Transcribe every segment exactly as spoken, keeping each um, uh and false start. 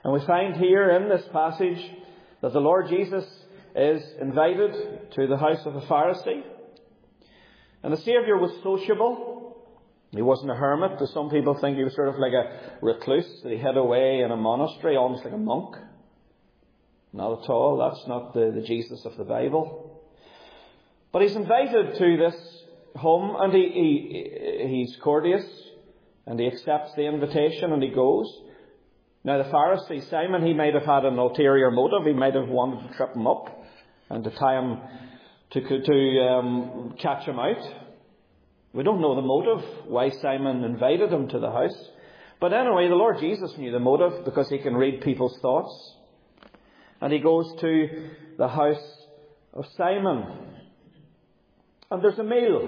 And we find here in this passage that the Lord Jesus is invited to the house of a Pharisee. And the Saviour was sociable. He wasn't a hermit, as some people think. He was sort of like a recluse that he hid away in a monastery, almost like a monk. Not at all. That's not the, the Jesus of the Bible. But he's invited to this home, and he, he he's courteous, and he accepts the invitation, and he goes. Now the Pharisee, Simon, he might have had an ulterior motive. He might have wanted to trip him up and to tie him, to, to um, catch him out. We don't know the motive why Simon invited him to the house. But anyway, the Lord Jesus knew the motive because he can read people's thoughts. And he goes to the house of Simon. And there's a meal.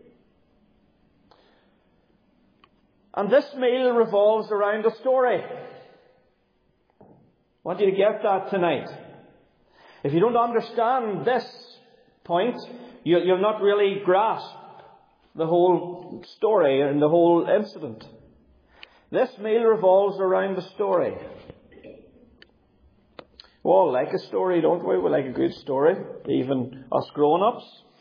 And this meal revolves around a story. I want you to get that tonight. If you don't understand this point, you, you'll not really grasp the whole story and the whole incident. This meal revolves around a story. We all like a story, don't we? We like a good story, even us grown-ups.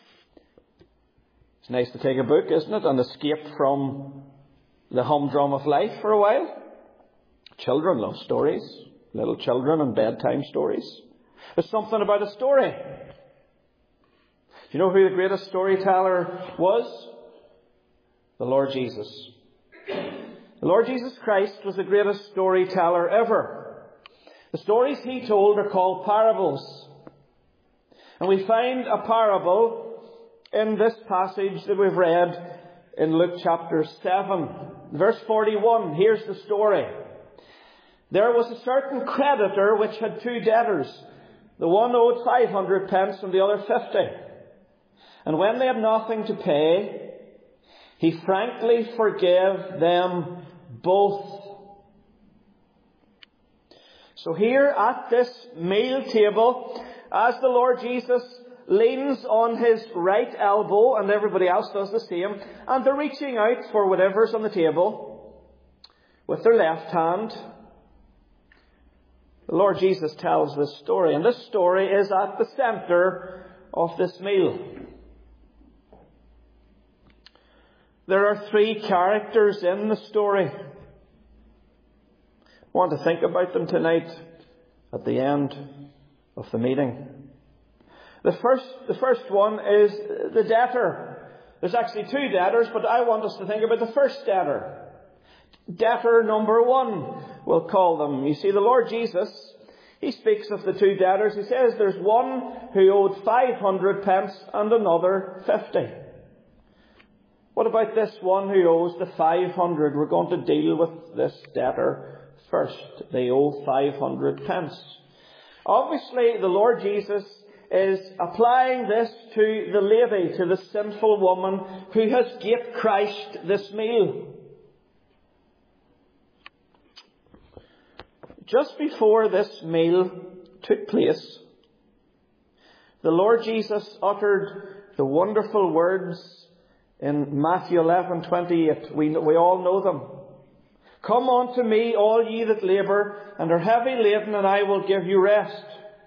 It's nice to take a book, isn't it, and escape from the humdrum of life for a while. Children love stories. Little children and bedtime stories. There's something about a story. Do you know who the greatest storyteller was? The Lord Jesus. The Lord Jesus Christ was the greatest storyteller ever. The stories he told are called parables. And we find a parable in this passage that we've read in Luke chapter seven. Verse forty-one, here's the story. There was a certain creditor which had two debtors. The one owed five hundred pence and the other fifty. And when they had nothing to pay, he frankly forgave them both. So here at this meal table, as the Lord Jesus leans on his right elbow, and everybody else does the same, and they're reaching out for whatever's on the table with their left hand, the Lord Jesus tells this story, and this story is at the centre of this meal. There are three characters in the story. I want to think about them tonight at the end of the meeting. The first, the first one is the debtor. There's actually two debtors, but I want us to think about the first debtor. Debtor number one, we'll call them. You see, the Lord Jesus, he speaks of the two debtors. He says there's one who owed five hundred pence and another fifty. What about this one who owes the five hundred? We're going to deal with this debtor first. They owe five hundred pence. Obviously, the Lord Jesus is applying this to the lady, to the sinful woman who has gave Christ this meal. Just before this meal took place, the Lord Jesus uttered the wonderful words in Matthew eleven twenty-eight. We, we all know them. Come unto me, all ye that labour and are heavy laden, and I will give you rest.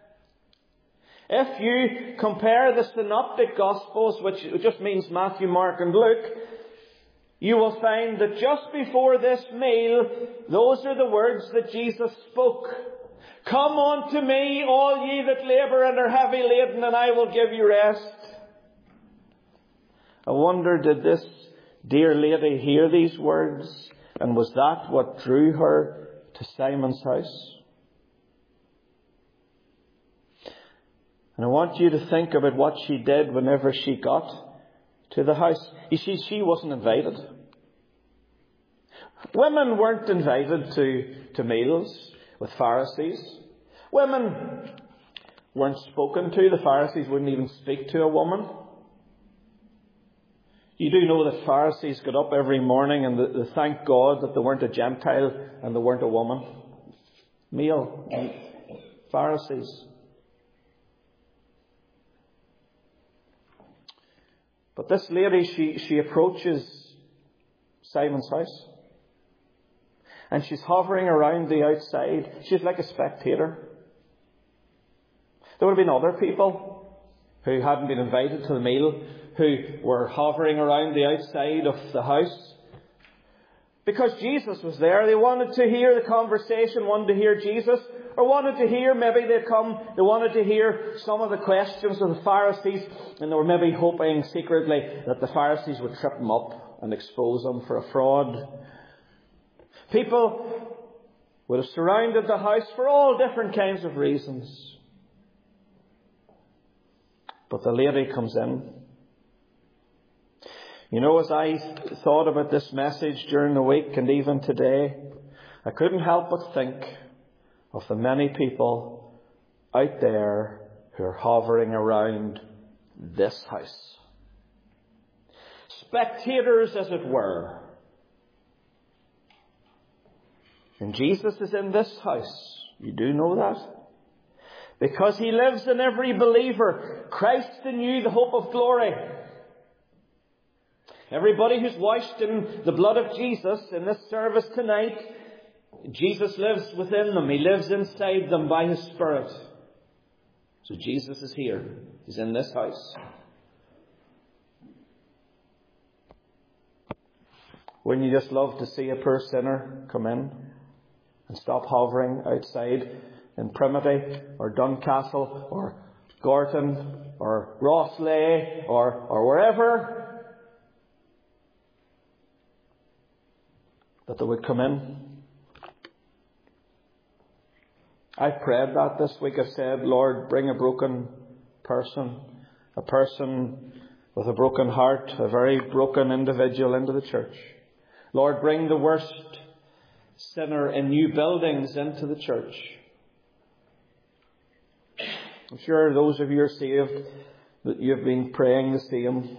If you compare the synoptic Gospels, which just means Matthew, Mark and Luke, you will find that just before this meal, those are the words that Jesus spoke. Come unto me, all ye that labour and are heavy laden, and I will give you rest. I wonder, did this dear lady hear these words? And was that what drew her to Simon's house? And I want you to think about what she did whenever she got to the house. You see, she wasn't invited. Women weren't invited to, to meals with Pharisees. Women weren't spoken to. The Pharisees wouldn't even speak to a woman. You do know that Pharisees got up every morning and they, they thanked God that they weren't a Gentile and they weren't a woman. Male Pharisees. But this lady, she, she approaches Simon's house. And she's hovering around the outside. She's like a spectator. There would have been other people who hadn't been invited to the meal, who were hovering around the outside of the house. Because Jesus was there, they wanted to hear the conversation, wanted to hear Jesus, or wanted to hear, maybe they'd come, they wanted to hear some of the questions of the Pharisees, and they were maybe hoping secretly that the Pharisees would trip them up and expose them for a fraud. People would have surrounded the house for all different kinds of reasons. But the lady comes in. You know, as I thought about this message during the week and even today, I couldn't help but think of the many people out there who are hovering around this house. Spectators, as it were. And Jesus is in this house. You do know that? Because He lives in every believer. Christ in you, the hope of glory. Everybody who's washed in the blood of Jesus in this service tonight, Jesus lives within them. He lives inside them by His Spirit. So Jesus is here. He's in this house. Wouldn't you just love to see a poor sinner come in and stop hovering outside in Primity or Duncastle or Gorton or Rosslea or, or wherever? That they would come in. I've prayed that this week. I've said, Lord, bring a broken person, a person with a broken heart, a very broken individual into the church. Lord, bring the worst sinner in new buildings into the church. I'm sure those of you are saved that you've been praying the same.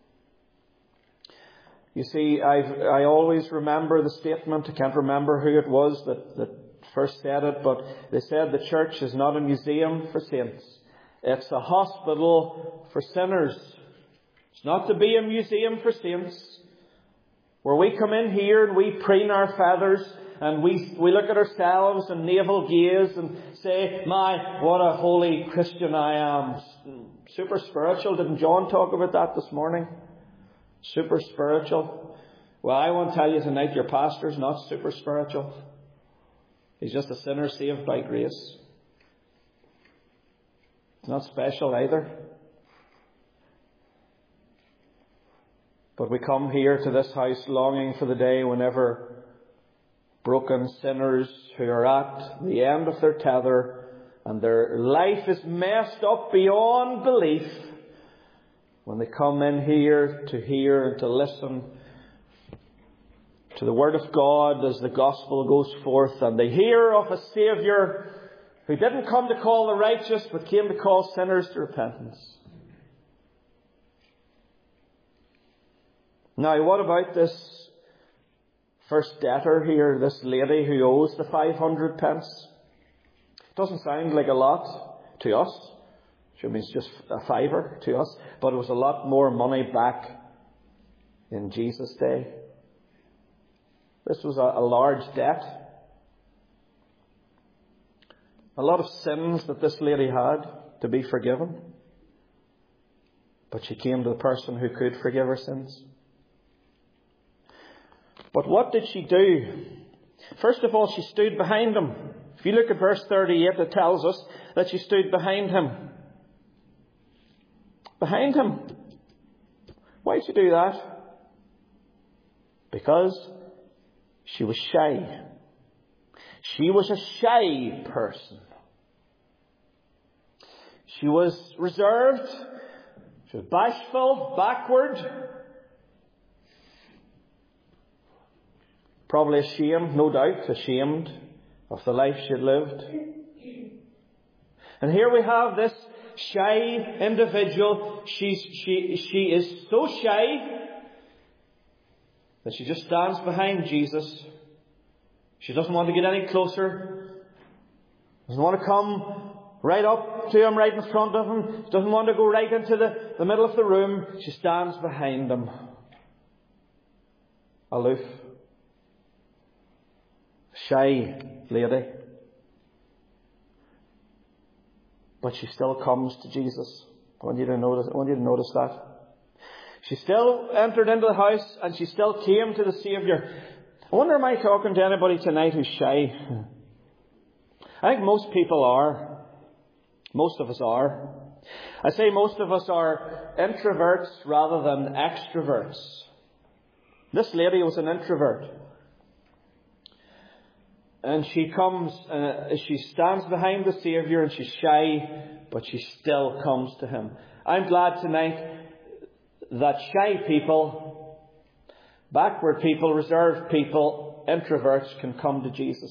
You see, I've, I always remember the statement, I can't remember who it was that, that first said it, but they said the church is not a museum for saints. It's a hospital for sinners. It's not to be a museum for saints, where we come in here and we preen our feathers and we, we look at ourselves and navel gaze and say, my, what a holy Christian I am. Super spiritual. Didn't John talk about that this morning? Super spiritual. Well, I want to tell you tonight, your pastor's not super spiritual. He's just a sinner saved by grace. It's not special either. But we come here to this house longing for the day whenever broken sinners who are at the end of their tether and their life is messed up beyond belief, when they come in here to hear and to listen to the Word of God as the Gospel goes forth, and they hear of a Saviour who didn't come to call the righteous but came to call sinners to repentance. Now, what about this first debtor here, this lady who owes the five hundred pence? It doesn't sound like a lot to us. It means just a fiver to us, but it was a lot more money back in Jesus' day. This was a, a large debt. A lot of sins that this lady had to be forgiven. But she came to the person who could forgive her sins. But what did she do? First of all, she stood behind him. If you look at verse thirty-eight, it tells us that she stood behind him. Behind him. Why did she do that? Because she was shy. She was a shy person. She was reserved. She was bashful, backward. Probably ashamed, no doubt, ashamed of the life she had lived. And here we have this shy individual. She's, she, she is so shy that she just stands behind Jesus. She doesn't want to get any closer. Doesn't want to come right up to him, right in front of him. She doesn't want to go right into the, the middle of the room. She stands behind him. Aloof. Shy lady. But she still comes to Jesus. I want you to notice, I want you to notice that. She still entered into the house and she still came to the Saviour. I wonder, am I talking to anybody tonight who's shy? I think most people are. Most of us are. I say most of us are introverts rather than extroverts. This lady was an introvert. And she comes, uh, she stands behind the Saviour and she's shy, but she still comes to Him. I'm glad tonight that shy people, backward people, reserved people, introverts can come to Jesus.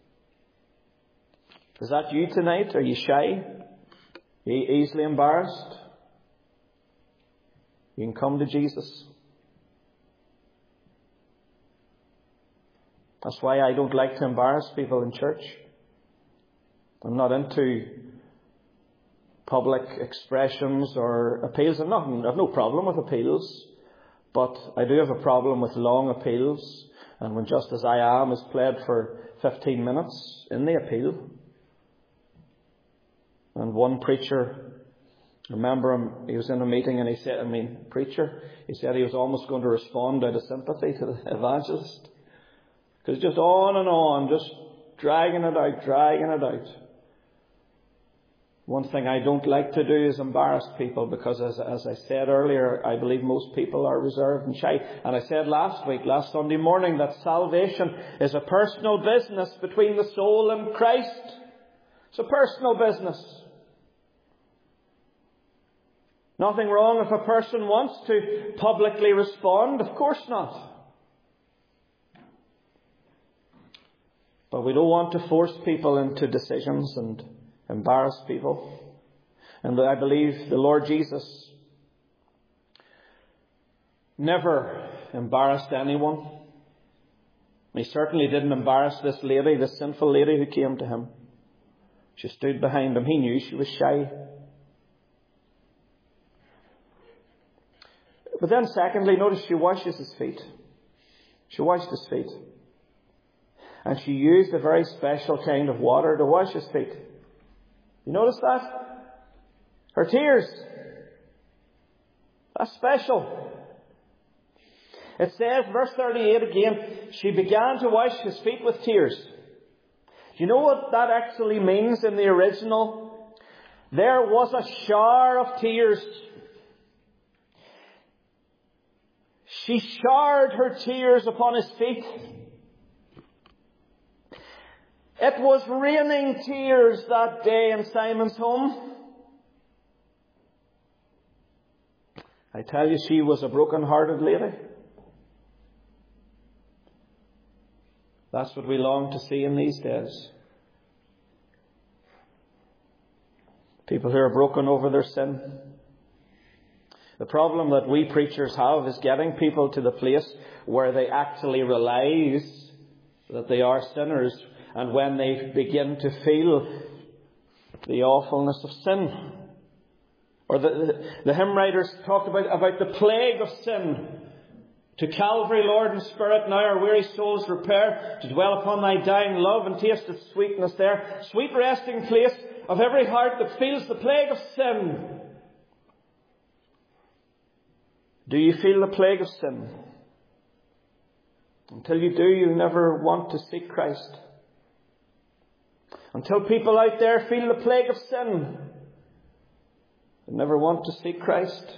Is that you tonight? Are you shy? Are you easily embarrassed? You can come to Jesus. That's why I don't like to embarrass people in church. I'm not into public expressions or appeals. I'm not, I have no problem with appeals, but I do have a problem with long appeals, and when Just As I Am is played for fifteen minutes in the appeal. And one preacher, I remember him, he was in a meeting and he said, I mean, preacher, he said he was almost going to respond out of sympathy to the evangelist. Because just on and on, just dragging it out, dragging it out. One thing I don't like to do is embarrass people, because as, as I said earlier, I believe most people are reserved and shy. And I said last week, last Sunday morning, that salvation is a personal business between the soul and Christ. It's a personal business. Nothing wrong if a person wants to publicly respond. Of course not. But we don't want to force people into decisions and embarrass people. And I believe the Lord Jesus never embarrassed anyone. He certainly didn't embarrass this lady, this sinful lady who came to Him. She stood behind Him. He knew she was shy. But then secondly, notice she washes His feet. She washed His feet. And she used a very special kind of water to wash His feet. You notice that? Her tears. That's special. It says, verse thirty-eight again, she began to wash His feet with tears. Do you know what that actually means in the original? There was a shower of tears. She showered her tears upon His feet. It was raining tears that day in Simon's home. I tell you, she was a broken-hearted lady. That's what we long to see in these days. People who are broken over their sin. The problem that we preachers have is getting people to the place where they actually realize that they are sinners, and when they begin to feel the awfulness of sin. Or the, the, the hymn writers talked about, about the plague of sin. To Calvary, Lord, in spirit now our weary souls repair, to dwell upon Thy dying love and taste its sweetness there. Sweet resting place of every heart that feels the plague of sin. Do you feel the plague of sin? Until you do, you'll never want to seek Christ. Until people out there feel the plague of sin, they never want to seek Christ.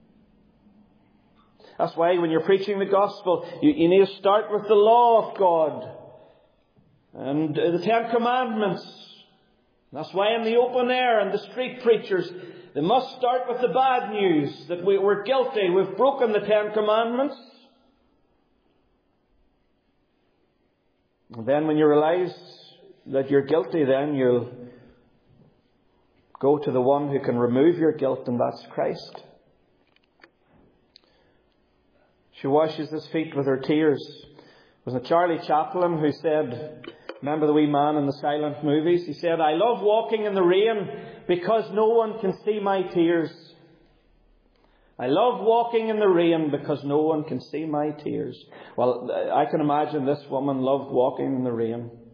That's why when you're preaching the gospel, you, you need to start with the law of God and the Ten Commandments. That's why in the open air and the street preachers, they must start with the bad news, that we, we're guilty, we've broken the Ten Commandments. And then when you realize that you're guilty, then you'll go to the one who can remove your guilt, and that's Christ. She washes His feet with her tears. Was it Charlie Chaplin who said, remember the wee man in the silent movies? He said, I love walking in the rain because no one can see my tears. I love walking in the rain because no one can see my tears. Well, I can imagine this woman loved walking in the rain.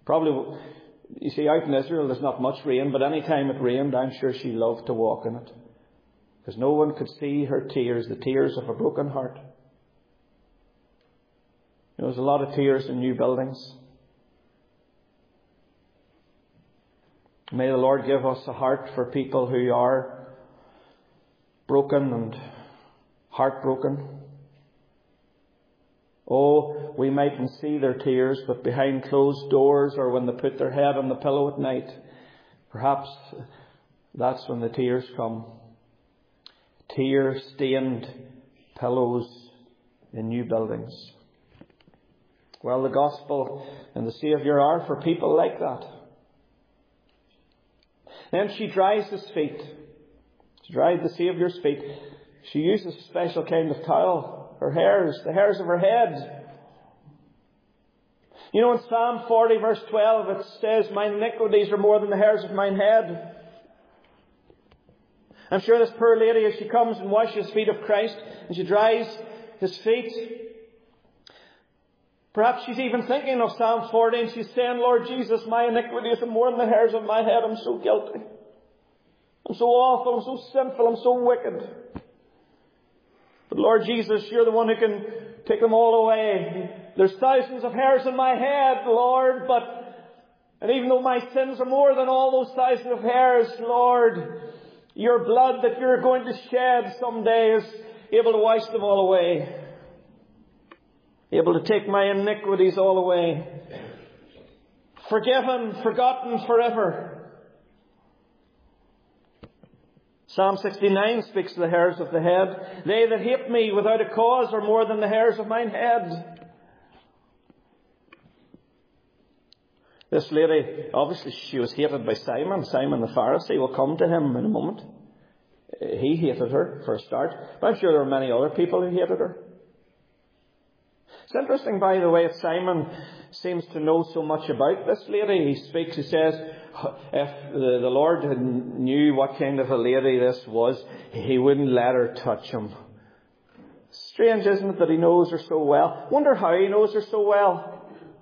Probably, you see, out in Israel there's not much rain, but any time it rained, I'm sure she loved to walk in it. Because no one could see her tears, the tears of a broken heart. There was a lot of tears in new buildings. May the Lord give us a heart for people who are broken and heartbroken. Oh, we mightn't see their tears, but behind closed doors or when they put their head on the pillow at night, perhaps that's when the tears come. Tear-stained pillows in new buildings. Well, the gospel and the Saviour are for people like that. Then she dries his feet. To dry the Saviour's feet, she uses a special kind of towel. Her hairs, the hairs of her head. You know, in Psalm forty verse twelve it says, "Mine iniquities are more than the hairs of mine head." I'm sure this poor lady, as she comes and washes the feet of Christ, and she dries his feet, perhaps she's even thinking of Psalm forty, and she's saying, "Lord Jesus, my iniquities are more than the hairs of my head. I'm so guilty. I'm so awful. I'm so sinful. I'm so wicked. But Lord Jesus, you're the one who can take them all away. There's thousands of hairs in my head, Lord, but, and even though my sins are more than all those thousands of hairs, Lord, your blood that you're going to shed someday is able to wash them all away. Able to take my iniquities all away. Forgiven, forgotten forever." Psalm sixty-nine speaks of the hairs of the head. "They that hate me without a cause are more than the hairs of mine head." This lady, obviously she was hated by Simon. Simon the Pharisee. Will come to him in a moment. He hated her for a start. But I'm sure there were many other people who hated her. It's interesting, by the way, that Simon seems to know so much about this lady. He speaks, he says, if the, the Lord had knew what kind of a lady this was, he wouldn't let her touch him. Strange, isn't it, that he knows her so well? Wonder how he knows her so well.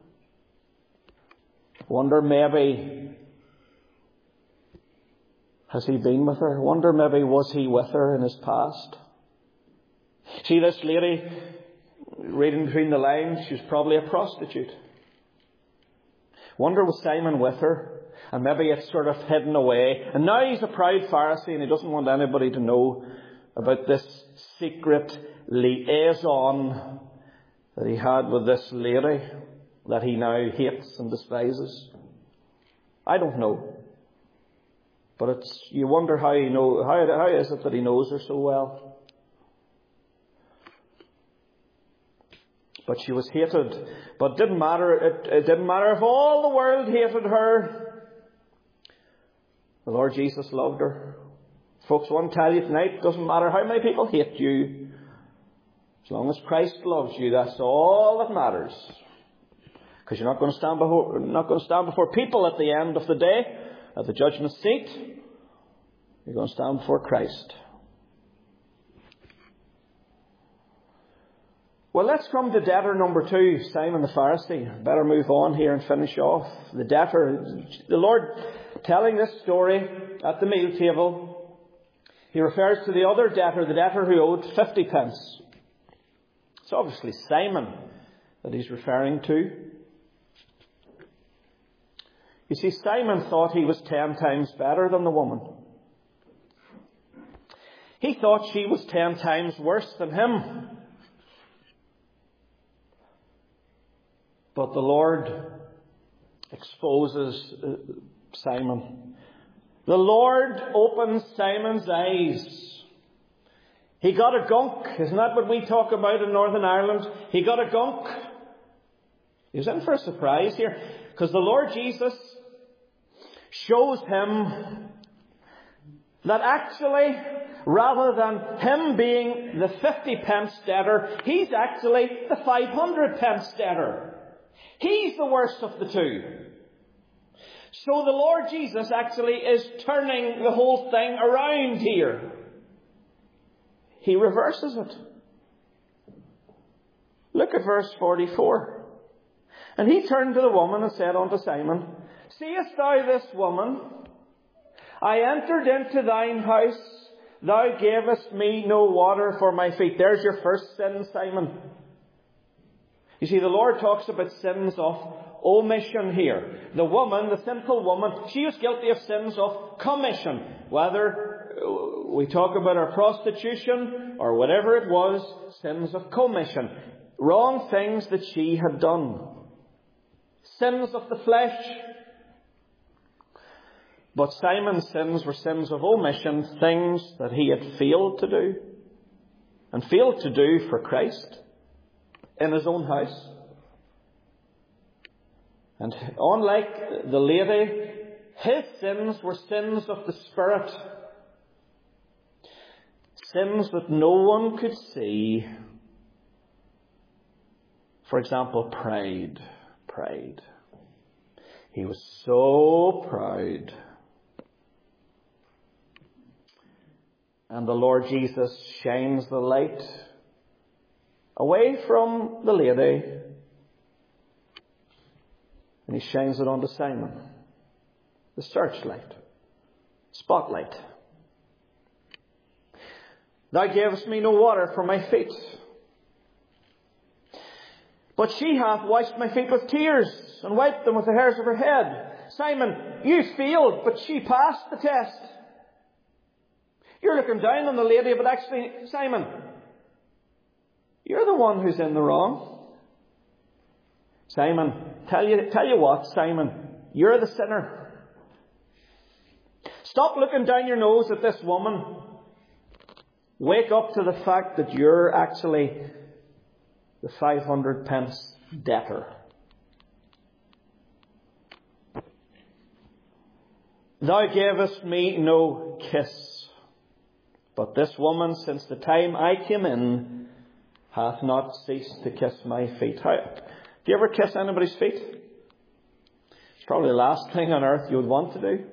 Wonder maybe, has he been with her? Wonder maybe was he with her in his past? See, this lady, reading between the lines, she was probably a prostitute. Wonder was Simon with her? And maybe it's sort of hidden away. And now he's a proud Pharisee and he doesn't want anybody to know about this secret liaison that he had with this lady that he now hates and despises. I don't know. But it's, you wonder how he know, how, how is it that he knows her so well? But she was hated. But it didn't matter, it, it didn't matter if all the world hated her. The Lord Jesus loved her. Folks, I want to tell you tonight, it doesn't matter how many people hate you. As long as Christ loves you, that's all that matters. Because you're not going to stand before, not going to stand before people at the end of the day, at the judgment seat. You're going to stand before Christ. Well, let's come to debtor number two, Simon the Pharisee. Better move on here and finish off. The debtor, the Lord telling this story at the meal table, he refers to the other debtor, the debtor who owed fifty pence. It's obviously Simon that he's referring to. You see, Simon thought he was ten times better than the woman. He thought she was ten times worse than him. But the Lord exposes uh, Simon. The Lord opens Simon's eyes. He got a gunk. Isn't that what we talk about in Northern Ireland? He got a gunk. He was in for a surprise here. Because the Lord Jesus shows him that actually, rather than him being the fifty pence debtor, he's actually the five hundred pence debtor. He's the worst of the two. So the Lord Jesus actually is turning the whole thing around here. He reverses it. Look at verse forty-four. And he turned to the woman and said unto Simon, Seest thou this woman? I entered into thine house. Thou gavest me no water for my feet. There's your first sin, Simon. You see, the Lord talks about sins of omission here. The woman, the sinful woman, she was guilty of sins of commission. Whether we talk about her prostitution or whatever it was, sins of commission. Wrong things that she had done. Sins of the flesh. But Simon's sins were sins of omission, things that he had failed to do. And failed to do for Christ in his own house. And unlike the lady, his sins were sins of the Spirit. Sins that no one could see. For example, pride. Pride. He was so proud. And the Lord Jesus shines the light away from the lady. And he shines it onto Simon. The searchlight. Spotlight. Thou gavest me no water for my feet. But she hath washed my feet with tears and wiped them with the hairs of her head. Simon, you failed, but she passed the test. You're looking down on the lady, but actually, Simon, you're the one who's in the wrong. Simon, tell you, tell you what, Simon, you're the sinner. Stop looking down your nose at this woman. Wake up to the fact that you're actually the five hundred pence debtor. Thou gavest me no kiss. But this woman, since the time I came in, hath not ceased to kiss my feet. How, do you ever kiss anybody's feet? It's probably the last thing on earth you would want to do.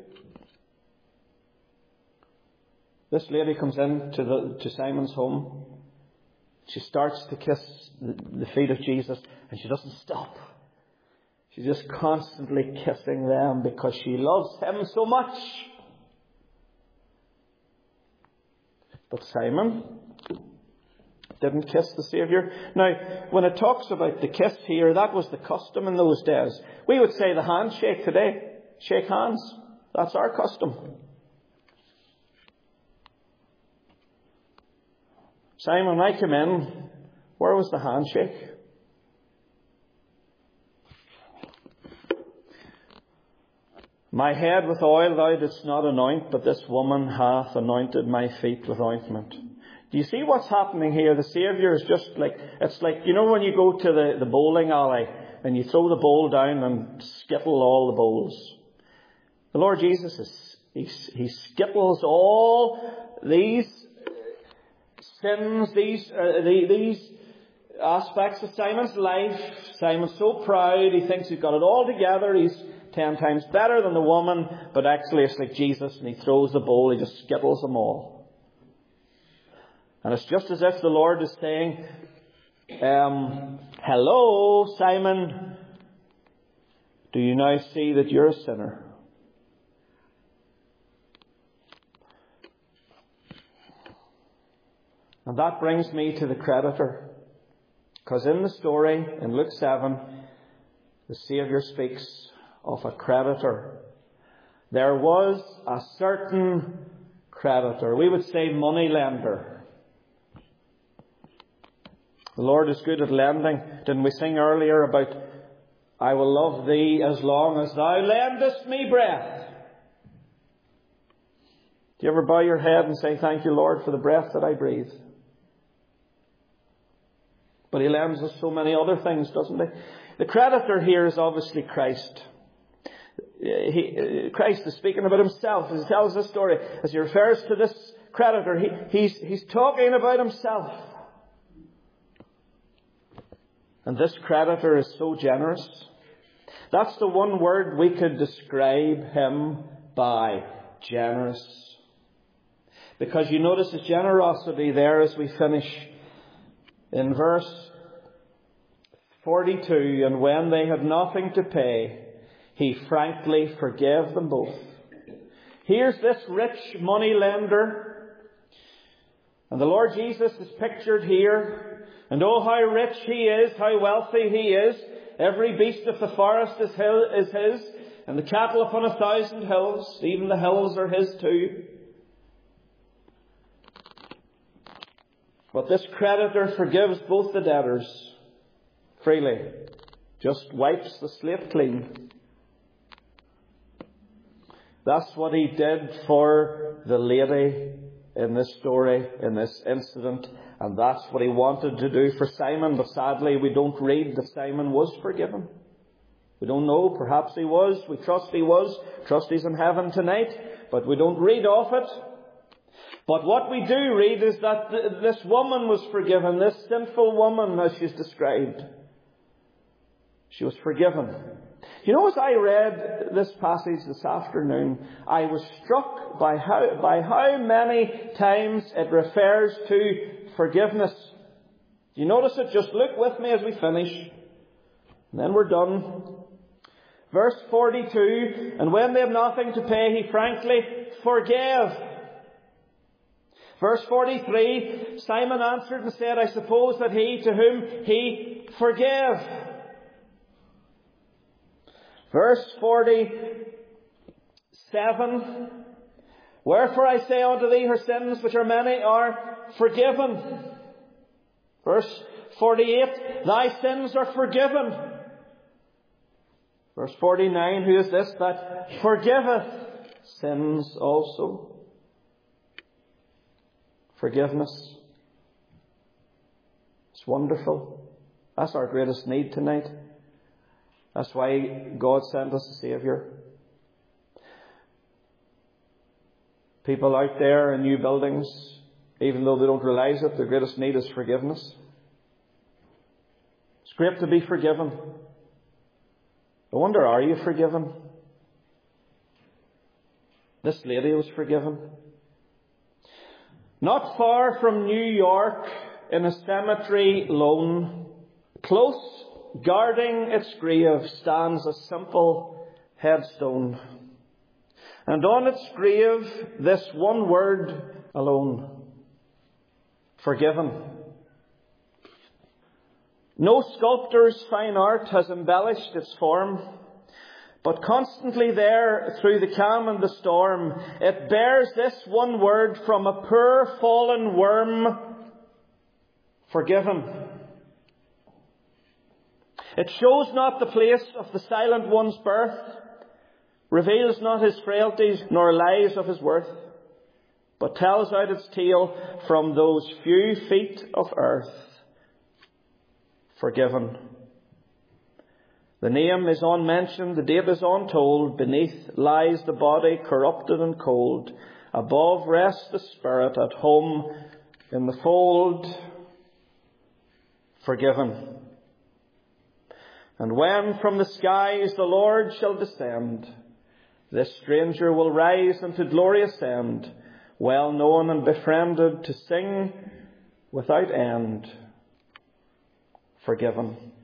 This lady comes in to, the, to Simon's home. She starts to kiss the, the feet of Jesus, and she doesn't stop. She's just constantly kissing them because she loves him so much. But Simon didn't kiss the Saviour. Now, when it talks about the kiss here, that was the custom in those days. We would say the handshake today. Shake hands. That's our custom. Simon, when I came in, where was the handshake? My head with oil thou didst not anoint, but this woman hath anointed my feet with ointment. Do you see what's happening here? The Saviour is just like, it's like, you know when you go to the, the bowling alley and you throw the bowl down and skittle all the bowls. The Lord Jesus, is he, he skittles all these sins, these, uh, the, these aspects of Simon's life. Simon's so proud, he thinks he's got it all together, he's ten times better than the woman, but actually it's like Jesus, and he throws the bowl, he just skittles them all. And it's just as if the Lord is saying, um, hello, Simon, do you now see that you're a sinner? And that brings me to the creditor. Because in the story, in Luke seven, the Saviour speaks of a creditor. There was a certain creditor. We would say money lender. The Lord is good at lending. Didn't we sing earlier about, I will love thee as long as thou lendest me breath? Do you ever bow your head and say, thank you, Lord, for the breath that I breathe? But he lends us so many other things, doesn't he? The creditor here is obviously Christ. He, Christ is speaking about himself as he tells this story. As he refers to this creditor, he, he's, he's talking about himself. And this creditor is so generous. That's the one word we could describe him by. Generous. Because you notice his generosity there as we finish in verse forty-two, and when they had nothing to pay, he frankly forgave them both. Here's this rich money lender, and the Lord Jesus is pictured here. And oh, how rich he is, how wealthy he is. Every beast of the forest is his, and the cattle upon a thousand hills. Even the hills are his too. But this creditor forgives both the debtors freely. Just wipes the slate clean. That's what he did for the lady in this story, in this incident. And that's what he wanted to do for Simon. But sadly, we don't read that Simon was forgiven. We don't know. Perhaps he was. We trust he was. Trust he's in heaven tonight. But we don't read of it. But what we do read is that th- this woman was forgiven. This sinful woman, as she's described. She was forgiven. You know, as I read this passage this afternoon, I was struck by how, by how many times it refers to forgiveness. Do you notice it? Just look with me as we finish. And then we're done. Verse forty-two, and when they have nothing to pay, he frankly forgave. Verse forty-three, Simon answered and said, I suppose that he to whom he forgave. Verse forty-seven, wherefore I say unto thee, her sins, which are many, are forgiven. Verse forty-eight, thy sins are forgiven. Verse forty-nine, who is this that forgiveth sins also? Forgiveness. It's wonderful. That's our greatest need tonight. That's why God sent us a Saviour. People out there in new buildings, even though they don't realise it, their greatest need is forgiveness. It's great to be forgiven. I wonder, are you forgiven? This lady was forgiven. Not far from New York, in a cemetery lone, close guarding its grave, stands a simple headstone. And on its grave, this one word alone: forgiven. No sculptor's fine art has embellished its form, but constantly there, through the calm and the storm, it bears this one word from a poor fallen worm: forgiven. It shows not the place of the silent one's birth, reveals not his frailties nor lies of his worth, but tells out its tale from those few feet of earth: forgiven. The name is unmentioned, the date is untold. Beneath lies the body corrupted and cold. Above rests the spirit at home in the fold. Forgiven. And when from the skies the Lord shall descend, this stranger will rise and to glory ascend, well known and befriended, to sing without end. Forgiven.